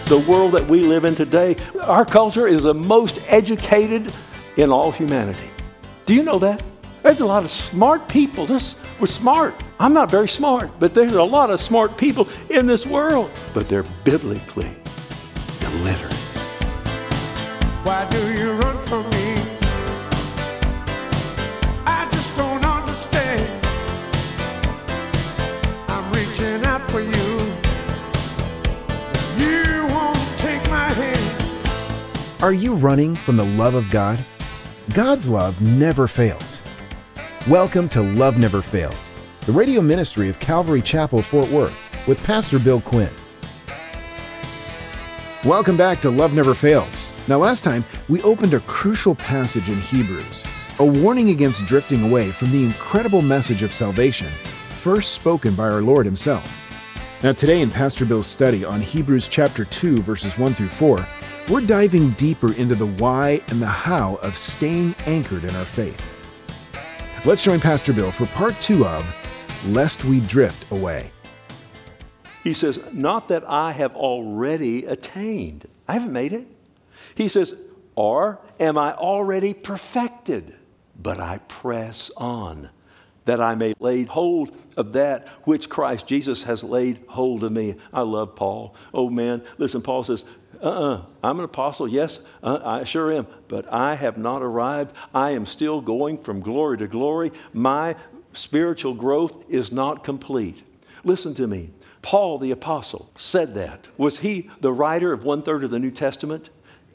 The world that we live in today, our culture is the most educated in all humanity. Do you know that? There's a lot of smart people. We're smart. I'm not very smart, but there's a lot of smart people in this world. But they're biblically illiterate. Why do you run from me? I just don't understand. I'm reaching out for you. You won't take my hand. Are you running from the love of God? God's love never fails. Welcome to Love Never Fails, the radio ministry of Calvary Chapel, Fort Worth, with Pastor Bill Quinn. Welcome back to Love Never Fails. Now, last time, we opened a crucial passage in Hebrews, a warning against drifting away from the incredible message of salvation, first spoken by our Lord Himself. Now, today in Pastor Bill's study on Hebrews chapter 2, verses 1 through 4, we're diving deeper into the why and the how of staying anchored in our faith. Let's join Pastor Bill for part 2 of Lest We Drift Away. He says, not that I have already attained. I haven't made it. He says, or am I already perfected? But I press on, that I may lay hold of that which Christ Jesus has laid hold of me. I love Paul. Oh man, listen, Paul says, I'm an apostle, yes, I sure am, but I have not arrived. I am still going from glory to glory. My spiritual growth is not complete. Listen to me. Paul the apostle said that. Was he the writer of 1/3 of the New Testament?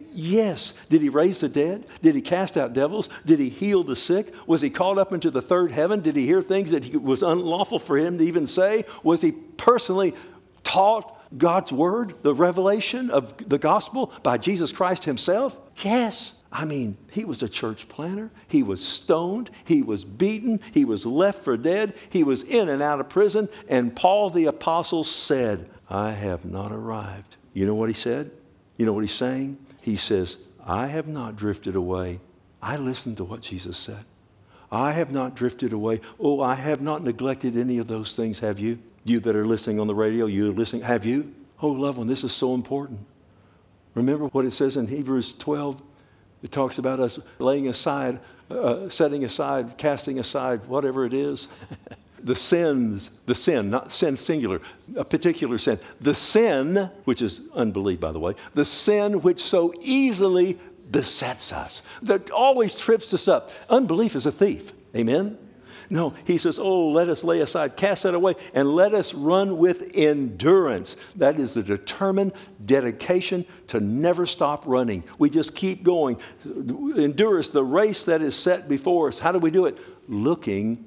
Yes. Did he raise the dead? Did he cast out devils? Did he heal the sick? Was he called up into the third heaven? Did he hear things that it was unlawful for him to even say? Was he personally taught God's word, the revelation of the gospel by Jesus Christ Himself? Yes. I mean, he was a church planter. He was stoned. He was beaten. He was left for dead. He was in and out of prison. And Paul the apostle said, I have not arrived. You know what he said? You know what he's saying? He says, I have not drifted away. I listened to what Jesus said. I have not drifted away. Oh, I have not neglected any of those things, have you? You that are listening on the radio, you listening, have you? Oh, loved one, this is so important. Remember what it says in Hebrews 12? It talks about us laying aside, setting aside, casting aside, whatever it is. The sin, not sin singular, a particular sin. The sin, which is unbelief, by the way, the sin which so easily besets us, that always trips us up. Unbelief is a thief. Amen? No, he says, oh, let us lay aside, cast that away, and let us run with endurance. That is the determined dedication to never stop running. We just keep going. Endurance, the race that is set before us. How do we do it? Looking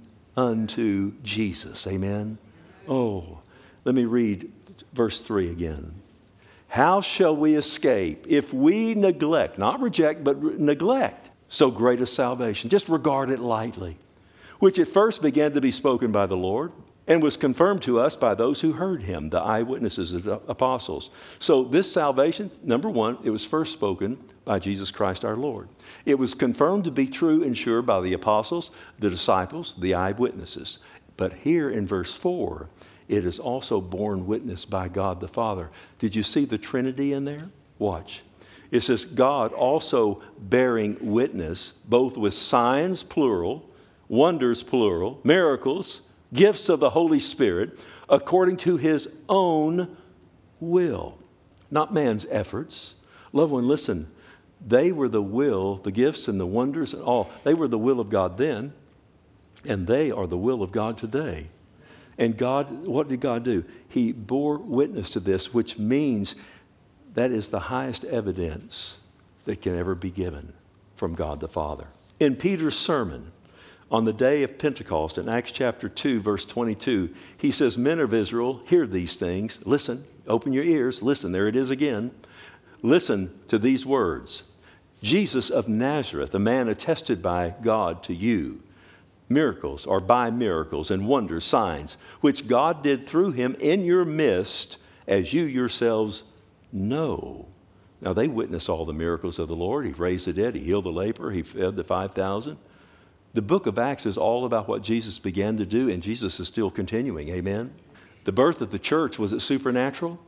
unto Jesus. Amen? Oh, let me read verse 3 again. How shall we escape if we neglect, not reject, but neglect so great a salvation? Just regard it lightly. Which at first began to be spoken by the Lord and was confirmed to us by those who heard Him, the eyewitnesses, the apostles. So this salvation, number one, it was first spoken by Jesus Christ our Lord. It was confirmed to be true and sure by the apostles, the disciples, the eyewitnesses. But here in verse 4, it is also borne witness by God the Father. Did you see the Trinity in there? Watch. It says God also bearing witness both with signs, plural, wonders, plural, miracles, gifts of the Holy Spirit, according to His own will, not man's efforts. Loved one, listen, they were the will, the gifts and the wonders and all, they were the will of God then, and they are the will of God today. And God, what did God do? He bore witness to this, which means that is the highest evidence that can ever be given from God the Father. In Peter's sermon, on the day of Pentecost, in Acts chapter 2, verse 22, he says, men of Israel, hear these things. Listen, open your ears. Listen, there it is again. Listen to these words. Jesus of Nazareth, a man attested by God to you, miracles or by miracles and wonders, signs, which God did through Him in your midst, as you yourselves know. Now, they witnessed all the miracles of the Lord. He raised the dead. He healed the leper. He fed the 5,000. The book of Acts is all about what Jesus began to do, and Jesus is still continuing. Amen? The birth of the church, was it supernatural?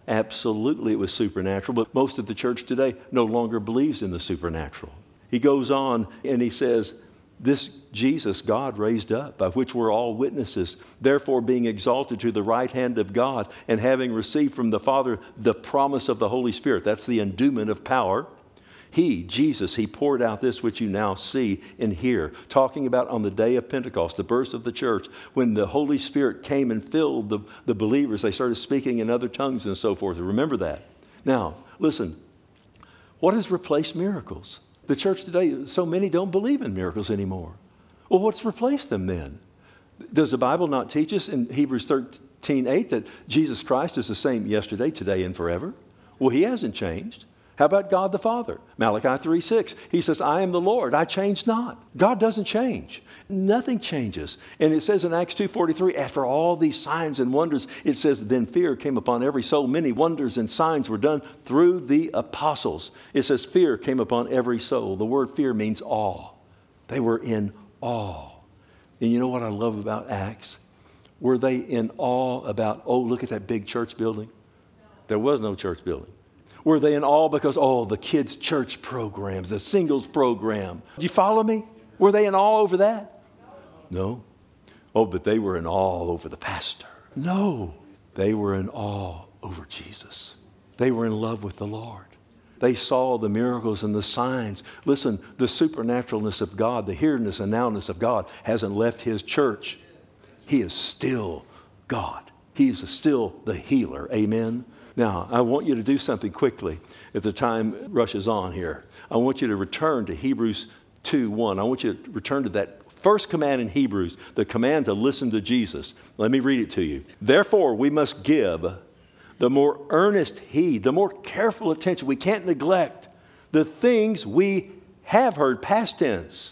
Absolutely, it was supernatural, but most of the church today no longer believes in the supernatural. He goes on and he says, this Jesus God raised up, by which we're all witnesses, therefore being exalted to the right hand of God, and having received from the Father the promise of the Holy Spirit. That's the endowment of power. He, Jesus, he poured out this which you now see and hear. Talking about on the day of Pentecost, the birth of the church, when the Holy Spirit came and filled the believers. They started speaking in other tongues and so forth. Remember that. Now, listen, what has replaced miracles? The church today, so many don't believe in miracles anymore. Well, what's replaced them then? Does the Bible not teach us in Hebrews 13:8 that Jesus Christ is the same yesterday, today, and forever? Well, he hasn't changed. How about God the Father? Malachi 3:6, he says, I am the Lord, I change not. God doesn't change. Nothing changes. And it says in Acts 2:43, after all these signs and wonders, it says, then fear came upon every soul. Many wonders and signs were done through the apostles. It says fear came upon every soul. The word fear means awe. They were in awe. And you know what I love about Acts? Were they in awe about, oh, look at that big church building? There was no church building. Were they in awe because, oh, the kids' church programs, the singles program? Do you follow me? Were they in awe over that? No. Oh, but they were in awe over the pastor. No. They were in awe over Jesus. They were in love with the Lord. They saw the miracles and the signs. Listen, the supernaturalness of God, the here-ness and now-ness of God hasn't left his church. He is still God. He's still the healer. Amen. Now, I want you to do something quickly if the time rushes on here. I want you to return to Hebrews 2:1. I want you to return to that first command in Hebrews, the command to listen to Jesus. Let me read it to you. Therefore, we must give the more earnest heed, the more careful attention. We can't neglect the things we have heard, past tense,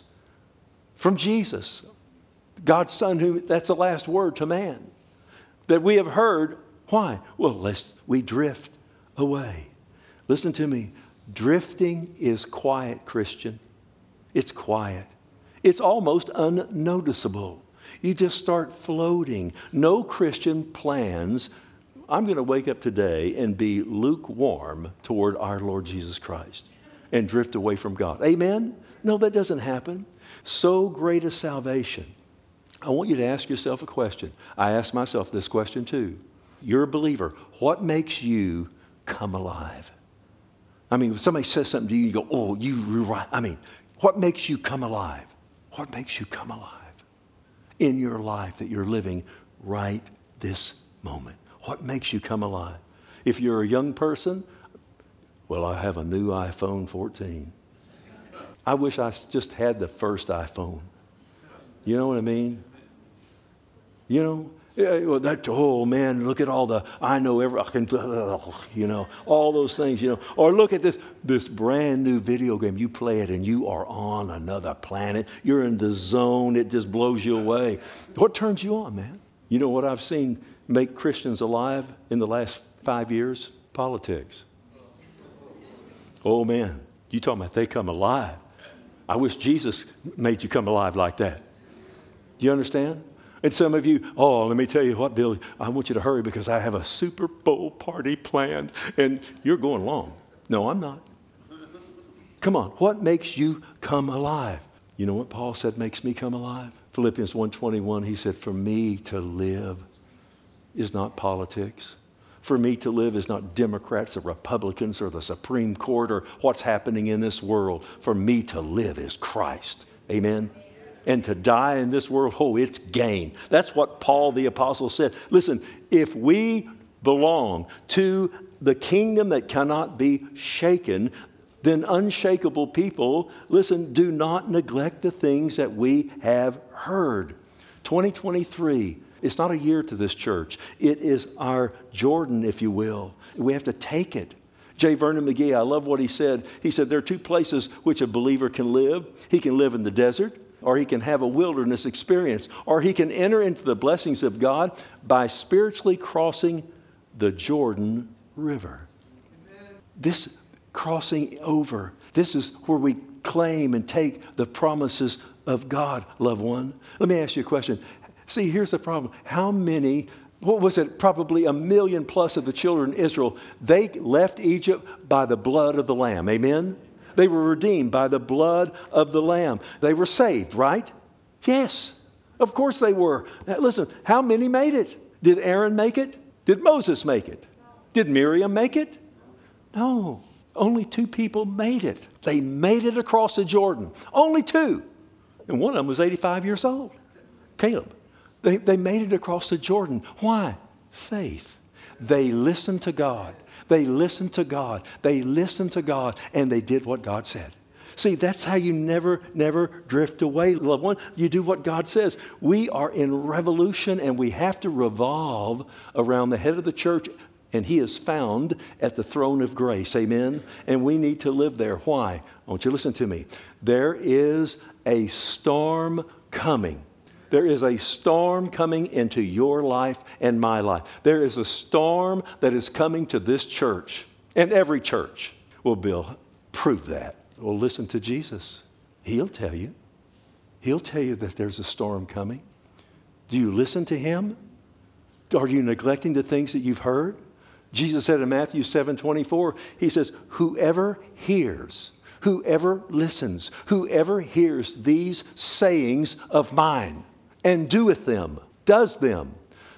from Jesus, God's Son, who that's the last word to man, that we have heard. Why? Well, lest we drift away. Listen to me. Drifting is quiet, Christian. It's quiet. It's almost unnoticeable. You just start floating. No Christian plans, I'm going to wake up today and be lukewarm toward our Lord Jesus Christ and drift away from God. Amen? No, that doesn't happen. So great a salvation. I want you to ask yourself a question. I ask myself this question too. You're a believer. What makes you come alive? I mean, if somebody says something to you, you go, oh, you're right. I mean, what makes you come alive? What makes you come alive in your life that you're living right this moment? What makes you come alive? If you're a young person, well, I have a new iPhone 14. I wish I just had the first iPhone. You know what I mean? You know? Yeah, well, that, oh man, look at all the, I know every, I can, you know, all those things, you know. Or look at this brand new video game. You play it and you are on another planet. You're in the zone. It just blows you away. What turns you on, man? You know what I've seen make Christians alive in the last 5 years? Politics. Oh man, you talking about they come alive. I wish Jesus made you come alive like that. Do you understand? And some of you, oh, let me tell you what, Bill, I want you to hurry because I have a Super Bowl party planned and you're going long. No, I'm not. Come on, what makes you come alive? You know what Paul said makes me come alive? Philippians 1:21, he said, for me to live is not politics. For me to live is not Democrats or Republicans or the Supreme Court or what's happening in this world. For me to live is Christ. Amen? And to die in this world, oh, it's gain. That's what Paul the Apostle said. Listen, if we belong to the kingdom that cannot be shaken, then unshakable people, listen, do not neglect the things that we have heard. 2023, it's not a year to this church. It is our Jordan, if you will. We have to take it. J. Vernon McGee, I love what he said. He said there are two places which a believer can live. He can live in the desert, or he can have a wilderness experience, or he can enter into the blessings of God by spiritually crossing the Jordan River. Amen. This crossing over, this is where we claim and take the promises of God, loved one. Let me ask you a question. See, here's the problem. How many what was it, probably 1 million plus of the children of Israel, they left Egypt by the blood of the Lamb. Amen? They were redeemed by the blood of the Lamb. They were saved, right? Yes, of course they were. Now, listen, how many made it? Did Aaron make it? Did Moses make it? Did Miriam make it? No, only 2 people made it. They made it across the Jordan. Only 2. And one of them was 85 years old, Caleb. They made it across the Jordan. Why? Faith. They listened to God. They listened to God. They listened to God, and they did what God said. See, that's how you never drift away, loved one. You do what God says. We are in revolution, and we have to revolve around the head of the church, and he is found at the throne of grace. Amen? And we need to live there. Why? I want you to listen to me. There is a storm coming. There is a storm coming into your life and my life. There is a storm that is coming to this church, and every church. Well, Bill, prove that. Well, listen to Jesus. He'll tell you. He'll tell you that there's a storm coming. Do you listen to him? Are you neglecting the things that you've heard? Jesus said in Matthew 7:24, he says, whoever hears, whoever listens, whoever hears these sayings of mine, and doeth them, does them,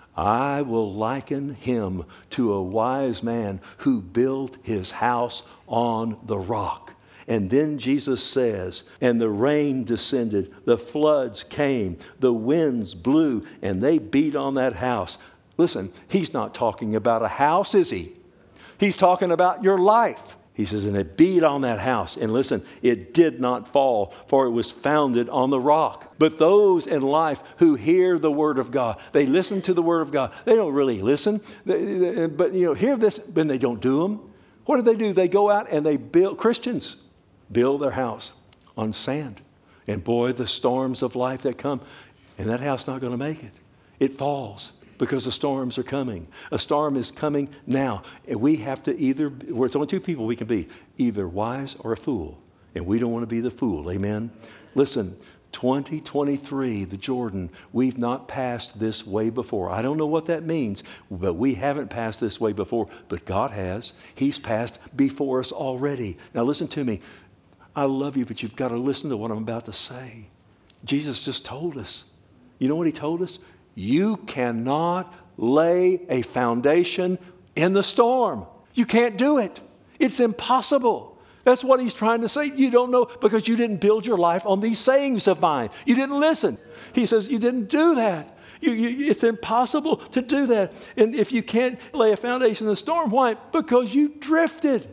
I will liken him to a wise man who built his house on the rock. And then Jesus says, and the rain descended, the floods came, the winds blew, and they beat on that house. Listen, he's not talking about a house, is he? He's talking about your life. He says, and it beat on that house. And listen, it did not fall, for it was founded on the rock. But those in life who hear the word of God, they listen to the word of God. They don't really listen, but hear this, but they don't do them. What do? They go out and they build, Christians build their house on sand. And boy, the storms of life that come, and that house not going to make it. It falls. Because the storms are coming. A storm is coming now. And we have to there's only 2 people we can be, either wise or a fool. And we don't want to be the fool, amen? Listen, 2023, the Jordan, we've not passed this way before. I don't know what that means, but we haven't passed this way before, but God has. He's passed before us already. Now listen to me. I love you, but you've got to listen to what I'm about to say. Jesus just told us. You know what he told us? You cannot lay a foundation in the storm. You can't do it. It's impossible. That's what he's trying to say. You don't know because you didn't build your life on these sayings of mine. You didn't listen. He says you didn't do that. It's impossible to do that. And if you can't lay a foundation in the storm, why? Because you drifted.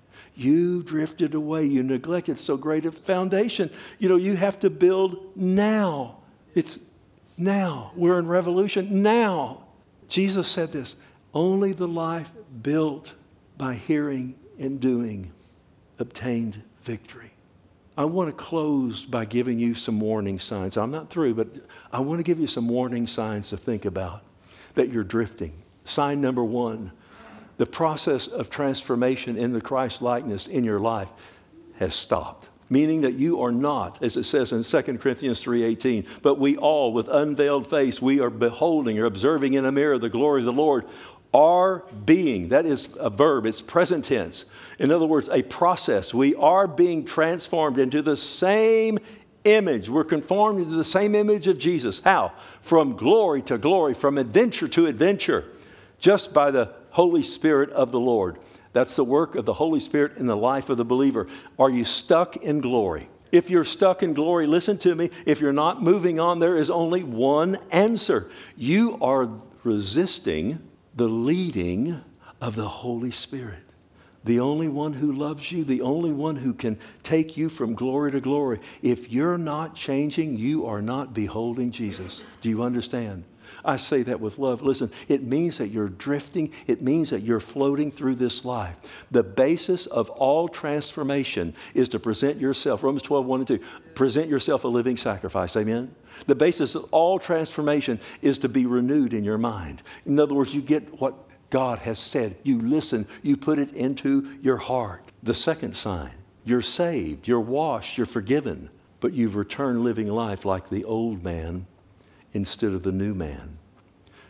You drifted away. You neglected so great a foundation. You have to build now. It's now. We're in revolution now. Jesus said this, only the life built by hearing and doing obtained victory. I want to close by giving you some warning signs. I'm not through, but I want to give you some warning signs to think about that you're drifting. Sign number 1, the process of transformation in the Christ likeness in your life has stopped. Meaning that you are not, as it says in 2 Corinthians 3:18, but we all with unveiled face, we are beholding or observing in a mirror the glory of the Lord, are being, that is a verb, it's present tense. In other words, a process. We are being transformed into the same image. We're conformed into the same image of Jesus. How? From glory to glory, from adventure to adventure, just by the Holy Spirit of the Lord. That's the work of the Holy Spirit in the life of the believer. Are you stuck in glory? If you're stuck in glory, listen to me. If you're not moving on, there is only one answer. You are resisting the leading of the Holy Spirit. The only one who loves you, the only one who can take you from glory to glory. If you're not changing, you are not beholding Jesus. Do you understand? I say that with love. Listen, it means that you're drifting. It means that you're floating through this life. The basis of all transformation is to present yourself, Romans 12:1-2, present yourself a living sacrifice. Amen? The basis of all transformation is to be renewed in your mind. In other words, you get what God has said. You listen. You put it into your heart. The second sign, you're saved, you're washed, you're forgiven, but you've returned living life like the old man instead of the new man.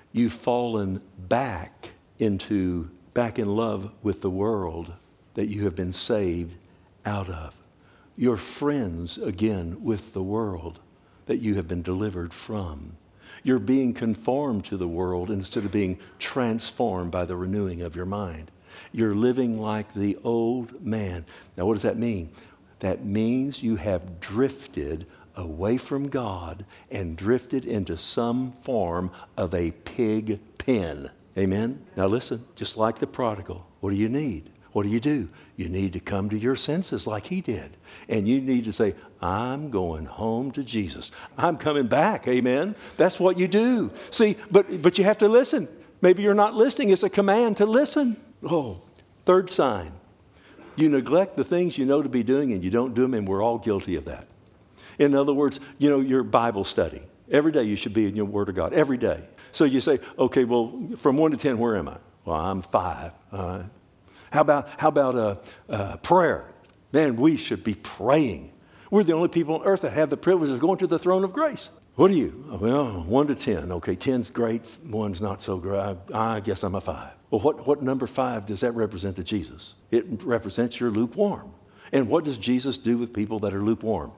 You've fallen back in love with the world that you have been saved out of. You're friends again with the world that you have been delivered from. You're being conformed to the world instead of being transformed by the renewing of your mind. You're living like the old man. Now, what does that mean? That means you have drifted away from God and drifted into some form of a pig pen. Amen? Now listen, just like the prodigal, what do you need? What do? You need to come to your senses like he did. And you need to say, I'm going home to Jesus. I'm coming back. Amen? That's what you do. See, but you have to listen. Maybe you're not listening. It's a command to listen. Oh, third sign. You neglect the things you know to be doing and you don't do them, and we're all guilty of that. In other words, your Bible study. Every day you should be in your Word of God. Every day. So you say, okay, well, from 1 to 10, where am I? Well, I'm 5. How about prayer? Man, we should be praying. We're the only people on earth that have the privilege of going to the throne of grace. What are you? Well, 1 to 10. Okay, 10's great, 1's not so great. I guess I'm a 5. Well, what number 5 does that represent to Jesus? It represents you're lukewarm. And what does Jesus do with people that are lukewarm?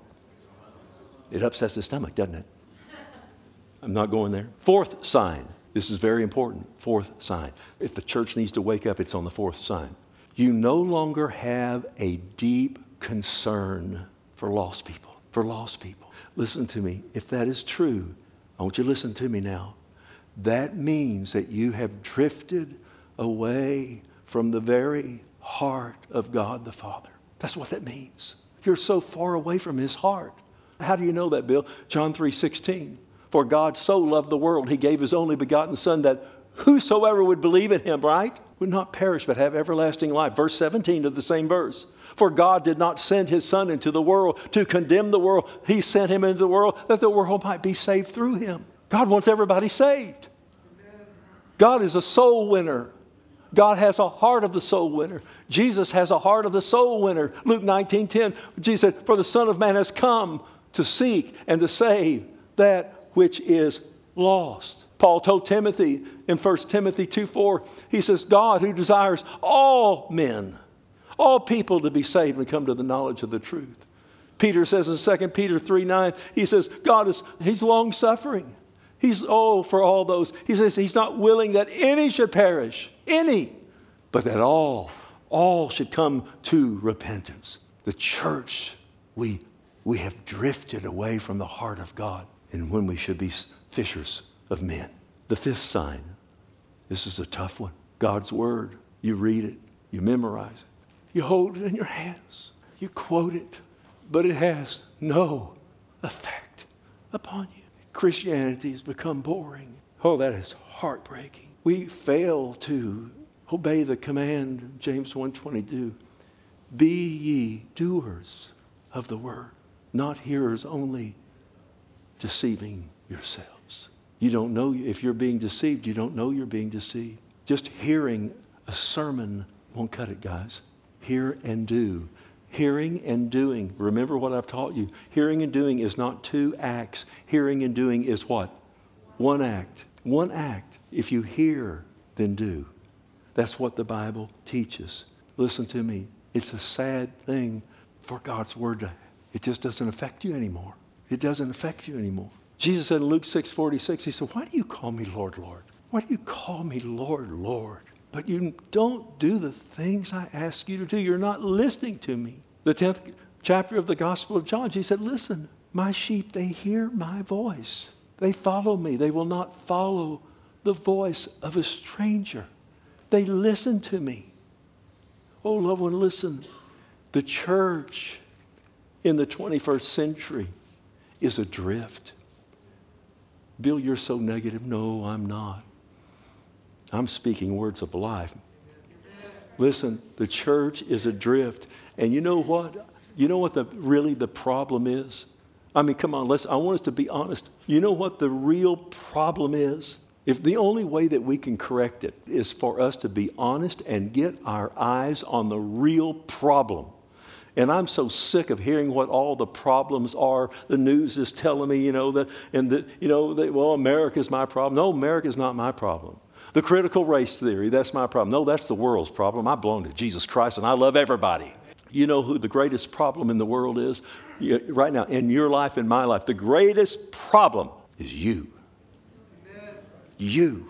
It upsets his stomach, doesn't it? I'm not going there. Fourth sign. This is very important. Fourth sign. If the church needs to wake up, it's on the fourth sign. You no longer have a deep concern for lost people. For lost people. Listen to me. If that is true, I want you to listen to me now. That means that you have drifted away from the very heart of God the Father. That's what that means. You're so far away from his heart. How do you know that, Bill? John 3:16. For God so loved the world, he gave his only begotten Son, that whosoever would believe in him, right, would not perish but have everlasting life. Verse 17 of the same verse. For God did not send his Son into the world to condemn the world. He sent him into the world that the world might be saved through him. God wants everybody saved. God is a soul winner. God has a heart of the soul winner. Jesus has a heart of the soul winner. Luke 19:10, Jesus said, for the Son of Man has come to seek and to save that which is lost. Paul told Timothy in 1 Timothy 2:4, he says, God who desires all men, all people to be saved and come to the knowledge of the truth. Peter says in 2 Peter 3:9, he says, he's long-suffering. He's, for all those. He says he's not willing that any should perish, but that all should come to repentance. The church, we have drifted away from the heart of God and when we should be fishers of men. The fifth sign, this is a tough one. God's word, you read it, you memorize it, you hold it in your hands, you quote it, but it has no effect upon you. Christianity has become boring. Oh, that is heartbreaking. We fail to obey the command, James 1:22. Be ye doers of the word, not hearers only, deceiving yourselves. You don't know, if you're being deceived, you don't know you're being deceived. Just hearing a sermon won't cut it, guys. Hear and do. Hearing and doing. Remember what I've taught you. Hearing and doing is not 2 acts. Hearing and doing is what? 1 act. 1 act. If you hear, then do. That's what the Bible teaches. Listen to me. It's a sad thing for God's word to, it just doesn't affect you anymore. It doesn't affect you anymore. Jesus said in Luke 6:46, he said, why do you call me Lord, Lord? Why do you call me Lord, Lord? But you don't do the things I ask you to do. You're not listening to me. The 10th chapter of the Gospel of John, Jesus said, listen, my sheep, they hear my voice. They follow me. They will not follow the voice of a stranger. They listen to me. Oh, loved one, listen. The church in the 21st century is adrift. Bill, you're so negative. No, I'm not. I'm speaking words of life. Listen, the church is adrift. And you know what? You know what really the problem is? I mean, come on, I want us to be honest. You know what the real problem is? If the only way that we can correct it is for us to be honest and get our eyes on the real problem. And I'm so sick of hearing what all the problems are. The news is telling me, well, America's my problem. No, America's not my problem. The critical race theory, that's my problem. No, that's the world's problem. I belong to Jesus Christ and I love everybody. You know who the greatest problem in the world is? Right now, in your life, in my life, the greatest problem is you. You.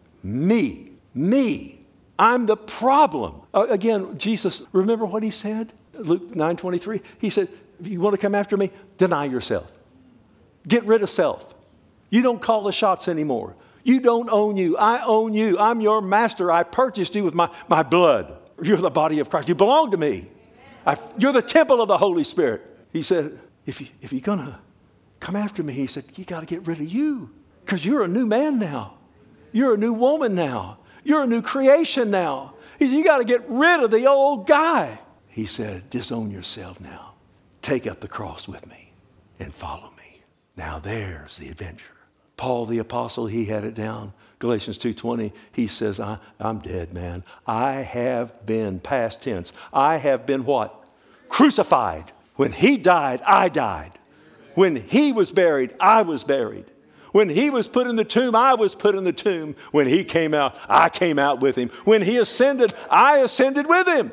Me. I'm the problem. Again, Jesus, remember what he said? Luke 9:23. He said, if you want to come after me, deny yourself. Get rid of self. You don't call the shots anymore. You don't own you. I own you. I'm your master. I purchased you with my blood. You're the body of Christ. You belong to me. You're the temple of the Holy Spirit. He said, if you're going to come after me, he said, you got to get rid of you because you're a new man now. You're a new woman now. You're a new creation now. He said, you got to get rid of the old guy. He said, disown yourself now. Take up the cross with me and follow me. Now there's the adventure. Paul the apostle, he had it down. Galatians 2:20, he says, I'm dead, man. I have been, past tense, I have been what? Crucified. When he died, I died. When he was buried, I was buried. When he was put in the tomb, I was put in the tomb. When he came out, I came out with him. When he ascended, I ascended with him.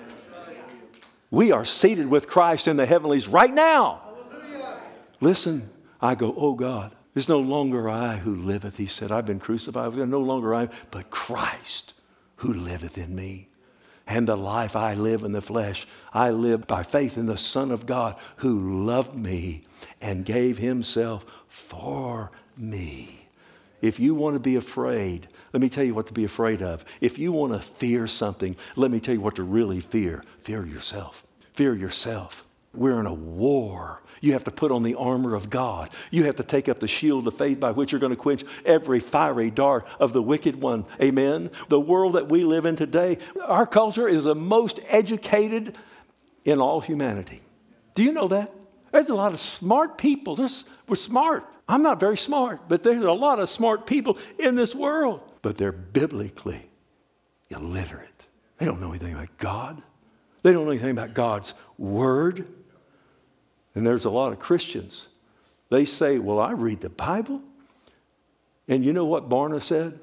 We are seated with Christ in the heavenlies right now. Listen, I go, oh God, it's no longer I who liveth, he said. I've been crucified. No longer I, but Christ who liveth in me. And the life I live in the flesh, I live by faith in the Son of God who loved me and gave himself for me. If you want to be afraid, let me tell you what to be afraid of. If you want to fear something, let me tell you what to really fear. Fear yourself. Fear yourself. We're in a war. You have to put on the armor of God. You have to take up the shield of faith by which you're going to quench every fiery dart of the wicked one. Amen? The world that we live in today, our culture is the most educated in all humanity. Do you know that? There's a lot of smart people. We're smart. I'm not very smart, but there's a lot of smart people in this world. But they're biblically illiterate. They don't know anything about God. They don't know anything about God's word. And there's a lot of Christians. They say, well, I read the Bible. And you know what Barna said?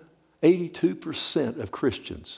82% of Christians,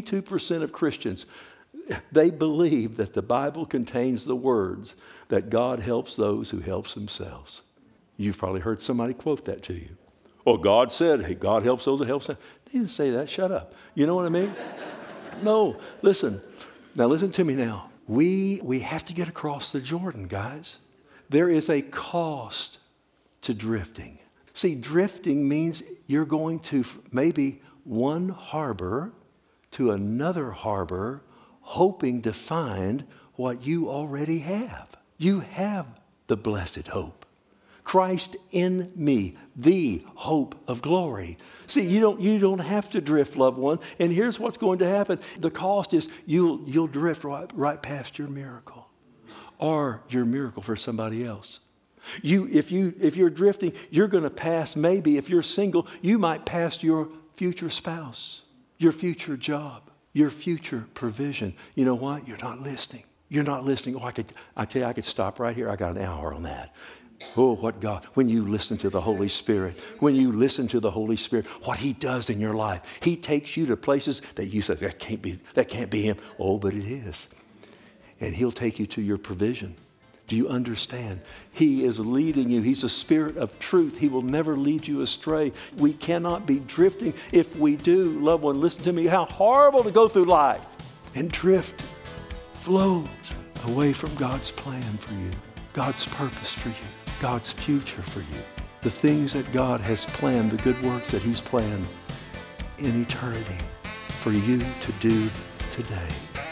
they believe that the Bible contains the words that God helps those who helps themselves. You've probably heard somebody quote that to you. Well, God said, hey, God helps those who help themselves. They didn't say that. Shut up. You know what I mean? No, listen. Now listen to me now. We have to get across the Jordan, guys. There is a cost to drifting. See, drifting means you're going to maybe one harbor to another harbor, hoping to find what you already have. You have the blessed hope. Christ in me, the hope of glory. See, you don't have to drift, loved one. And here's what's going to happen. The cost is you'll drift right past your miracle, or your miracle for somebody else. If you're drifting, you're going to pass. Maybe if you're single, you might pass your future spouse, your future job, your future provision. You know what? You're not listening. You're not listening. Oh, I tell you, I could stop right here. I got an hour on that. Oh, what God, when you listen to the Holy Spirit, what he does in your life, he takes you to places that you say, that can't be him. Oh, but it is. And he'll take you to your provision. Do you understand? He is leading you. He's a spirit of truth. He will never lead you astray. We cannot be drifting. If we do, loved one, listen to me, how horrible to go through life and drift, float away from God's plan for you, God's purpose for you, God's future for you, the things that God has planned, the good works that he's planned in eternity for you to do today.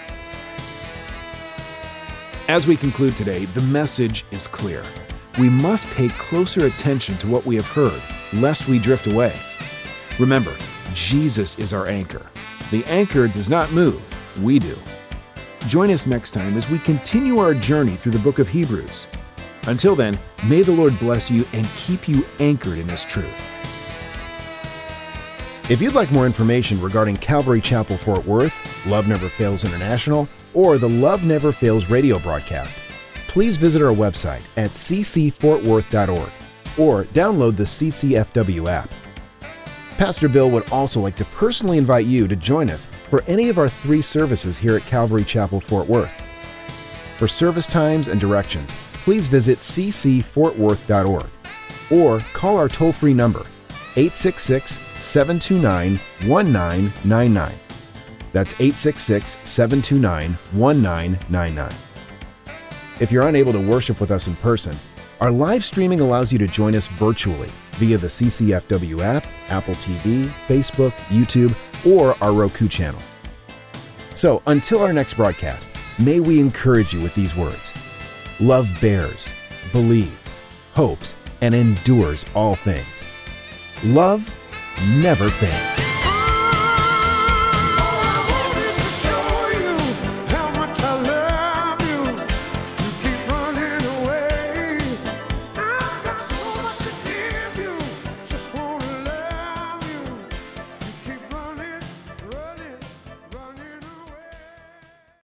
As we conclude today, the message is clear. We must pay closer attention to what we have heard, lest we drift away. Remember, Jesus is our anchor. The anchor does not move, we do. Join us next time as we continue our journey through the book of Hebrews. Until then, may the Lord bless you and keep you anchored in His truth. If you'd like more information regarding Calvary Chapel Fort Worth, Love Never Fails International, or the Love Never Fails radio broadcast, please visit our website at ccfortworth.org or download the CCFW app. Pastor Bill would also like to personally invite you to join us for any of our 3 services here at Calvary Chapel, Fort Worth. For service times and directions, please visit ccfortworth.org or call our toll-free number, 866-729-1999. That's 866-729-1999. If you're unable to worship with us in person, our live streaming allows you to join us virtually via the CCFW app, Apple TV, Facebook, YouTube, or our Roku channel. So until our next broadcast, may we encourage you with these words. Love bears, believes, hopes, and endures all things. Love never fails.